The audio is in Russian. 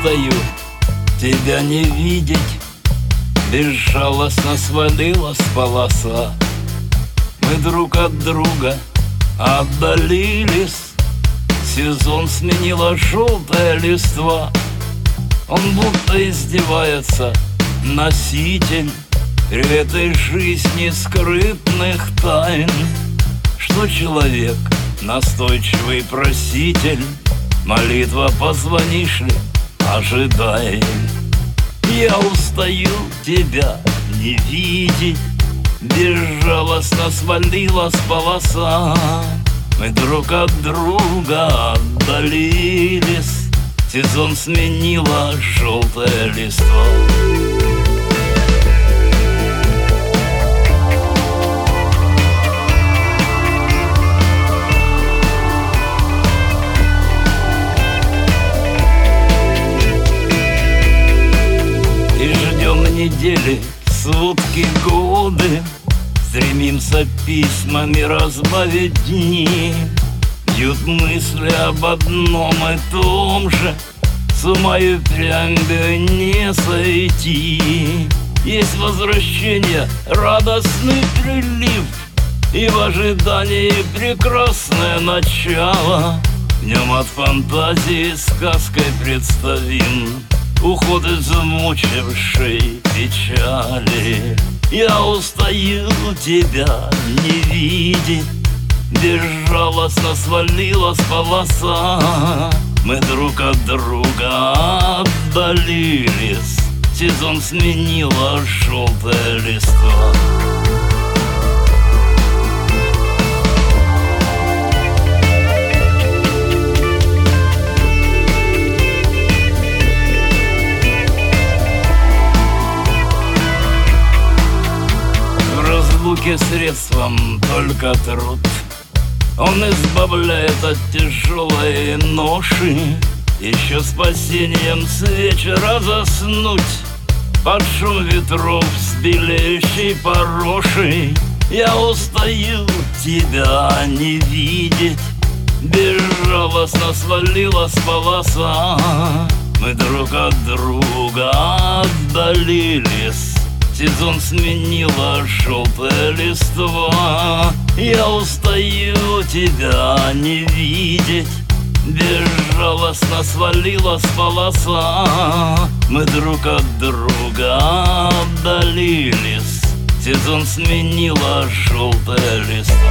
устаю тебя не видеть. Безжалостно свалилась полоса. Мы друг от друга отдалились. Сезон сменила желтая листва. Он будто издевается, носитель этой жизни скрытных тайн. Что человек настойчивый проситель, молитва позвонишь ли, ожидай. Я устаю тебя не видеть. Безжалостно свалилась полоса. Мы друг от друга отдалились. Сезон сменила желтая листва. Недели, сутки, годы, стремимся письмами разбавить дни. Бьют мысли об одном и том же, с ума и впрямь не сойти. Есть возвращение, радостный прилив, и в ожидании прекрасное начало. В нем от фантазии сказкой представим уход из замучившей печали. Я устаю тебя не видеть. Безжалостно свалилась полоса. Мы друг от друга отдалились. Сезон сменила желтая листва. Средством только труд. Он избавляет от тяжелой ноши. Еще спасением с вечера заснуть под шум ветров с белеющей порошей. Я устаю тебя не видеть. Безжалостно свалилась полоса. Мы друг от друга отдалились. Сезон сменила желтая листва. Я устаю тебя не видеть. Безжалостно свалилась полоса. Мы друг от друга отдалились. Сезон сменила желтая листва.